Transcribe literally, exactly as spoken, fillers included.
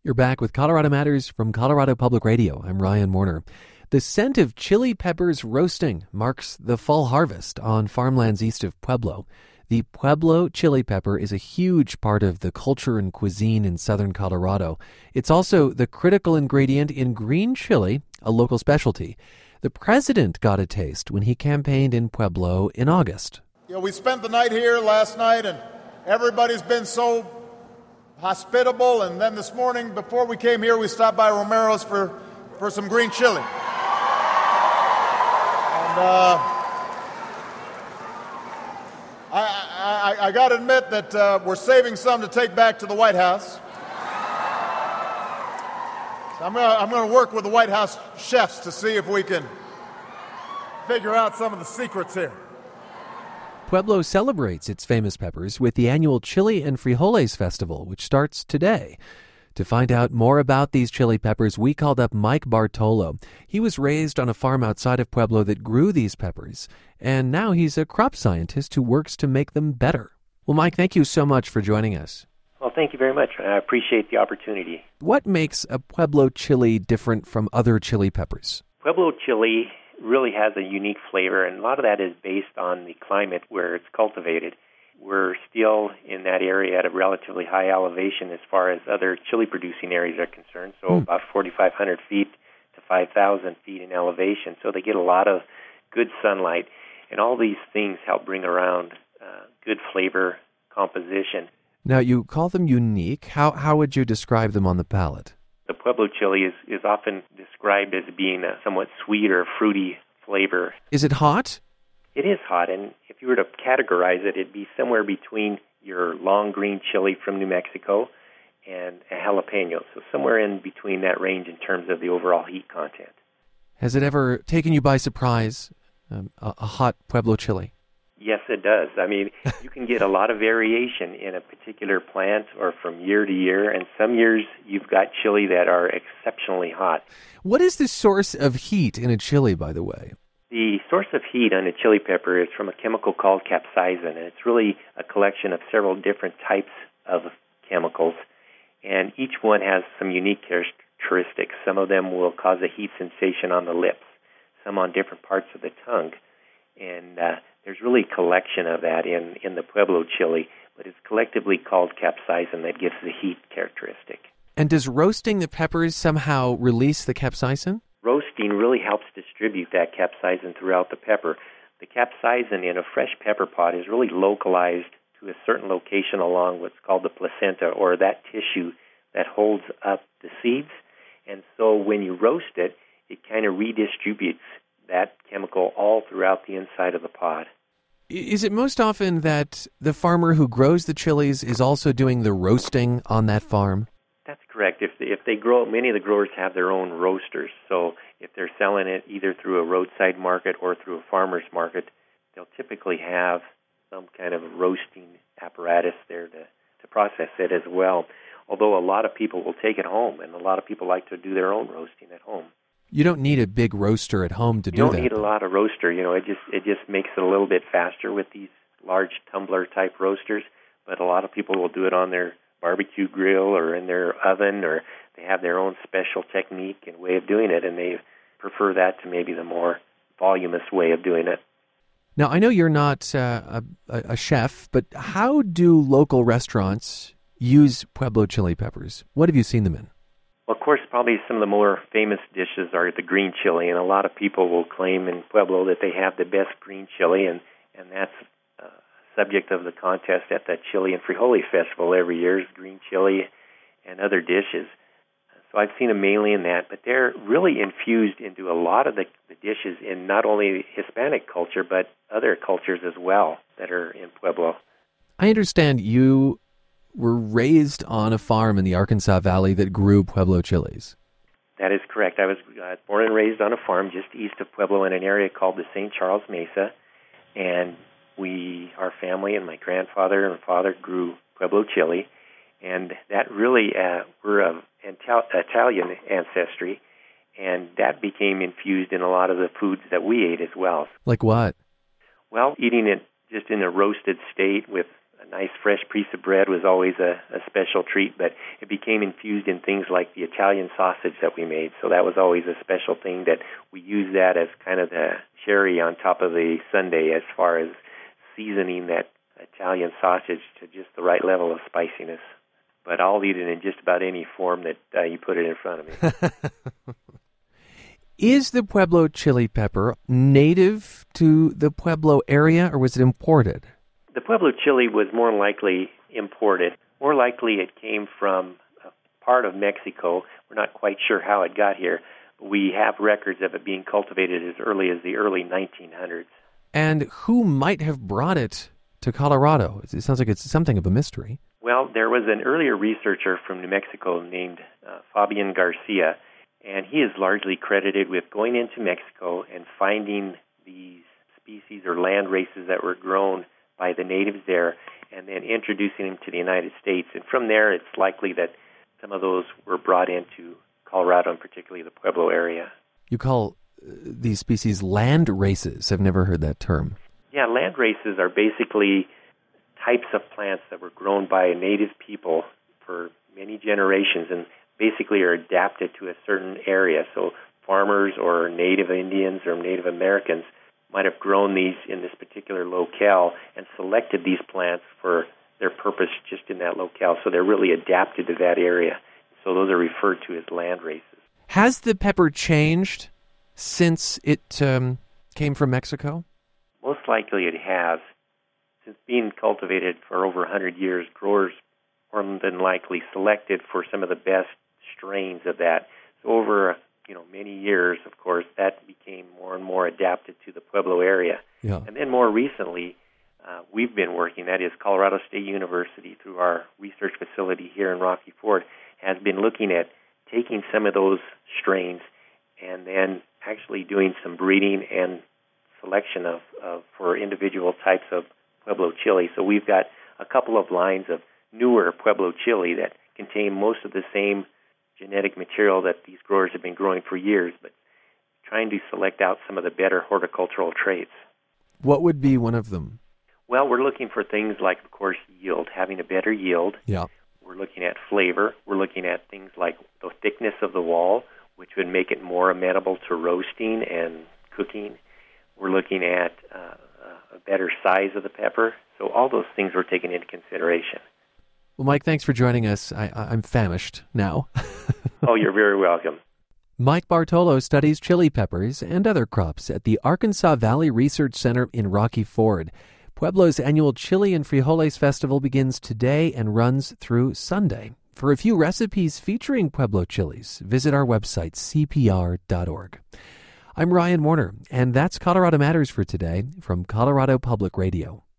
You're back with Colorado Matters from Colorado Public Radio. I'm Ryan Warner. The scent of chili peppers roasting marks the fall harvest on farmlands east of Pueblo. The Pueblo chili pepper is a huge part of the culture and cuisine in southern Colorado. It's also the critical ingredient in green chili, a local specialty. The president got a taste when he campaigned in Pueblo in August. You know, we spent the night here last night, and everybody's been so hospitable, and then this morning, before we came here, we stopped by Romero's for, for some green chili. And uh, I, I, I got to admit that uh, we're saving some to take back to the White House. So I'm going I'm going to work with the White House chefs to see if we can figure out some of the secrets here. Pueblo celebrates its famous peppers with the annual Chili and Frijoles Festival, which starts today. To find out more about these chili peppers, we called up Mike Bartolo. He was raised on a farm outside of Pueblo that grew these peppers, and now he's a crop scientist who works to make them better. Well, Mike, thank you so much for joining us. Well, thank you very much. I appreciate the opportunity. What makes a Pueblo chili different from other chili peppers? Pueblo chili really has a unique flavor, and a lot of that is based on the climate where it's cultivated. We're still in that area at a relatively high elevation as far as other chili-producing areas are concerned, so mm. about forty-five hundred feet to five thousand feet in elevation, so they get a lot of good sunlight, and all these things help bring around uh, good flavor composition. Now, you call them unique. How, how would you describe them on the palate? The Pueblo chili is, is often described as being a somewhat sweet or fruity flavor. Is it hot? It is hot, and if you were to categorize it, it'd be somewhere between your long green chili from New Mexico and a jalapeno, so somewhere in between that range in terms of the overall heat content. Has it ever taken you by surprise, um, a, a hot Pueblo chili? Yes, it does. I mean, you can get a lot of variation in a particular plant or from year to year, and some years you've got chili that are exceptionally hot. What is the source of heat in a chili, by the way? The source of heat on a chili pepper is from a chemical called capsaicin, and it's really a collection of several different types of chemicals, and each one has some unique characteristics. Some of them will cause a heat sensation on the lips, some on different parts of the tongue, and uh, there's really a collection of that in, in the Pueblo chili, but it's collectively called capsaicin that gives the heat characteristic. And does roasting the peppers somehow release the capsaicin? Roasting really helps distribute that capsaicin throughout the pepper. The capsaicin in a fresh pepper pot is really localized to a certain location along what's called the placenta, or that tissue that holds up the seeds. And so when you roast it, it kind of redistributes that chemical all throughout the inside of the pod. Is it most often that the farmer who grows the chilies is also doing the roasting on that farm? That's correct. If they, if they grow, many of the growers have their own roasters. So if they're selling it either through a roadside market or through a farmer's market, they'll typically have some kind of roasting apparatus there to, to process it as well. Although a lot of people will take it home, and a lot of people like to do their own roasting at home. You don't need a big roaster at home to do that. You don't need a lot of roaster. You know, it just it just makes it a little bit faster with these large tumbler type roasters. But a lot of people will do it on their barbecue grill or in their oven, or they have their own special technique and way of doing it, and they prefer that to maybe the more voluminous way of doing it. Now, I know you're not uh, a, a chef, but how do local restaurants use Pueblo chili peppers? What have you seen them in? Well, of course, probably some of the more famous dishes are the green chili, and a lot of people will claim in Pueblo that they have the best green chili, and, and that's uh, subject of the contest at the Chili and Frijoles Festival every year, is green chili and other dishes. So I've seen them mainly in that, but they're really infused into a lot of the, the dishes in not only Hispanic culture, but other cultures as well that are in Pueblo. I understand you were raised on a farm in the Arkansas Valley that grew Pueblo chilies. That is correct. I was uh, born and raised on a farm just east of Pueblo in an area called the Saint Charles Mesa, and we, our family and my grandfather and father grew Pueblo chili, and that really, uh, we're of Ital- Italian ancestry, and that became infused in a lot of the foods that we ate as well. Like what? Well, eating it just in a roasted state with a nice fresh piece of bread was always a, a special treat, but it became infused in things like the Italian sausage that we made. So that was always a special thing that we used that as kind of the cherry on top of the sundae as far as seasoning that Italian sausage to just the right level of spiciness. But I'll eat it in just about any form that uh, you put it in front of me. Is the Pueblo chili pepper native to the Pueblo area, or was it imported? The Pueblo chili was more likely imported. More likely it came from a part of Mexico. We're not quite sure how it got here. But we have records of it being cultivated as early as the early nineteen hundreds. And who might have brought it to Colorado? It sounds like it's something of a mystery. Well, there was an earlier researcher from New Mexico named uh, Fabian Garcia, and he is largely credited with going into Mexico and finding these species or land races that were grown by the natives there and then introducing them to the United States. And from there, it's likely that some of those were brought into Colorado, and particularly the Pueblo area. You call uh, these species land races. I've never heard that term. Yeah, land races are basically types of plants that were grown by native people for many generations and basically are adapted to a certain area. So farmers or native Indians or Native Americans might have grown these in this particular locale and selected these plants for their purpose just in that locale. So they're really adapted to that area. So those are referred to as land races. Has the pepper changed since it um, came from Mexico? Most likely it has. Since being cultivated for over one hundred years, growers more than likely selected for some of the best strains of that. So over you know many years, of course, that became more and more adapted to the Pueblo area. Yeah. And then more recently, uh, we've been working, that is Colorado State University, through our research facility here in Rocky Ford, has been looking at taking some of those strains and then actually doing some breeding and selection of, of for individual types of Pueblo chili. So we've got a couple of lines of newer Pueblo chili that contain most of the same genetic material that these growers have been growing for years, but trying to select out some of the better horticultural traits. What would be one of them? Well, we're looking for things like, of course, yield, having a better yield. Yeah. We're looking at flavor. We're looking at things like the thickness of the wall, which would make it more amenable to roasting and cooking. We're looking at uh, a better size of the pepper. So all those things were taken into consideration. Well, Mike, thanks for joining us. I, I'm famished now. Oh, you're very welcome. Mike Bartolo studies chili peppers and other crops at the Arkansas Valley Research Center in Rocky Ford. Pueblo's annual Chili and Frijoles Festival begins today and runs through Sunday. For a few recipes featuring Pueblo chilies, visit our website, c p r dot org. I'm Ryan Warner, and that's Colorado Matters for today from Colorado Public Radio.